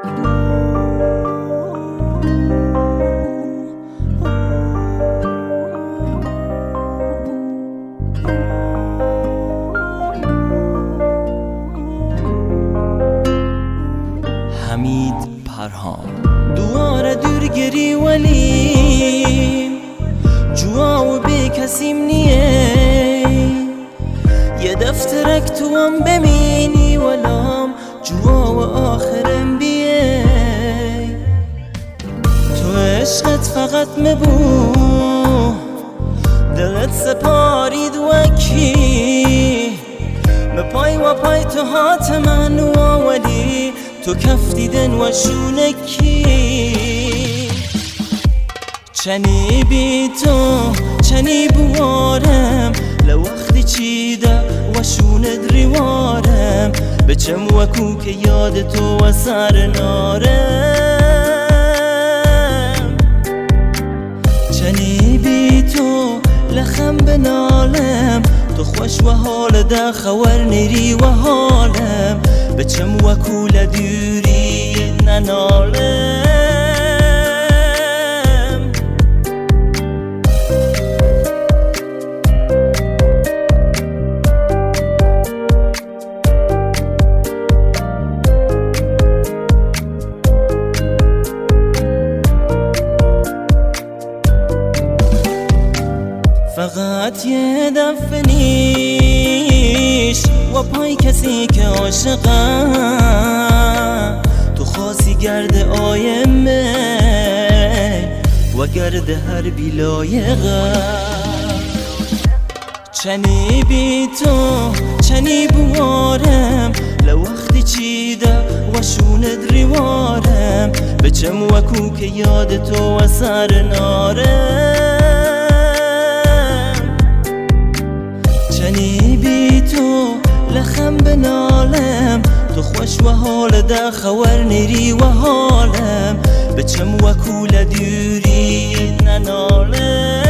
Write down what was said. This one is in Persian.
حمید پرهام دواره دورگری ولیم جوا و به کسیم نیه یه دفترک تو هم بمینی ولام جوا و آخرم بیه تو عشقت فقط مبو دلت سپارید وکی مپای و پای تو هاتمن و ولی تو کف دیدن و شونکی چنی بی تو چنی بوارم لوقتی چیده و شوند ریوارم بچم وکو که یاد تو و سر نارم چنی بی تو لخم بنالم تو خوش و حال ده خور نری و حالم بچم وکو لدوری ننالم فقط یه دفعه نیش و پای کسی که عاشقه تو خاصی گرد آیمه و گرد هر بیلایقه چنی بی تو چنی بوارم لوقتی چیده و شوند ریوارم بچم وکو که یاد تو و سر نارم چنی بی تو لخم بنالم تو خوش و حال ده خور نری و حالم بچم وکو لدوری ننالم